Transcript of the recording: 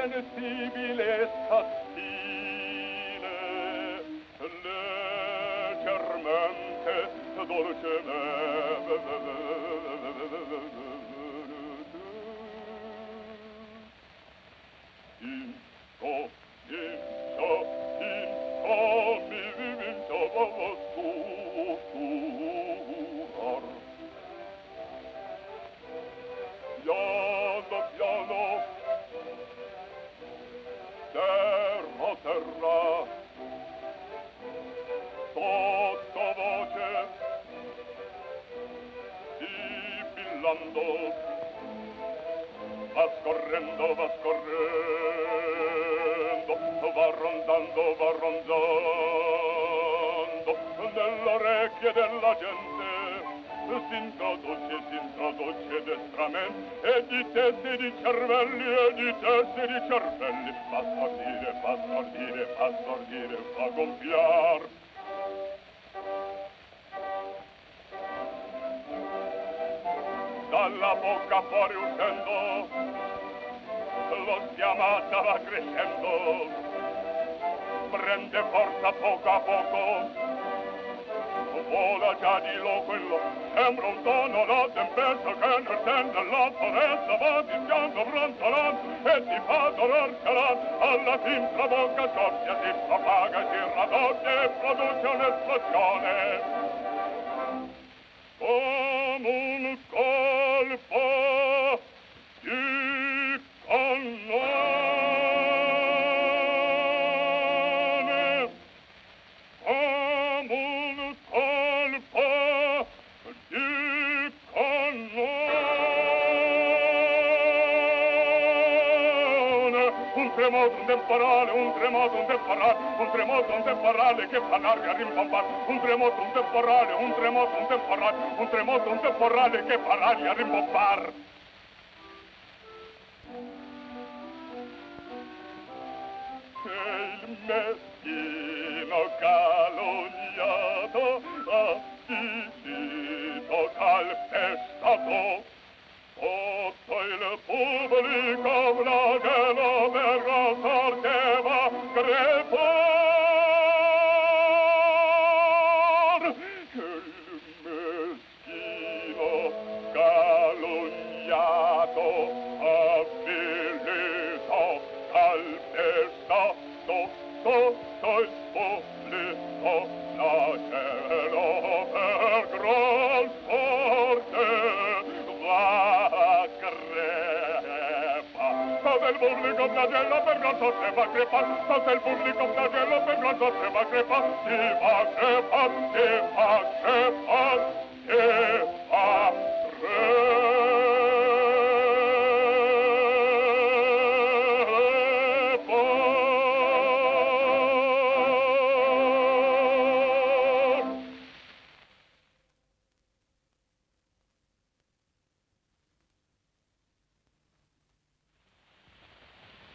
sensibile sottile, leggermente, dolcemente. Terra, sottovoce, sibilando, va scorrendo, va rondando, nelle orecchie della gente, si introduce destramente, e di teste di cervelli, fa stordire, fa gonfiar. Dalla bocca fuori uscendo, lo schiamata va crescendo, prende forza poco a poco, vola già di loco in loco, sembra un tono la tempesta che nel sen della foresta va fischiando, brontolando, e ti fa dolor celando, alla fin la bocca soffia, si propaga, si raddoppia e produce un'esplosione. Come un colpo di cannone, come un colpo di cannone, un tremoto, un temporale, un temporale che fa l'aria rimbombare, un tremoto, un temporale che fa l'aria rimbombare. E il meschino calunniato, avvisito, calpestato, sotto il pubblico flagello verrà sorteva crepar. Il meschino calunniato, avvilito, calpestato, sotto il pubblico flagello per gran sorte va crepa. Sotto il pubblico flagello per gran sorte va crepa, sotto il pubblico flagello per gran sorte va crepa, si va crepa, si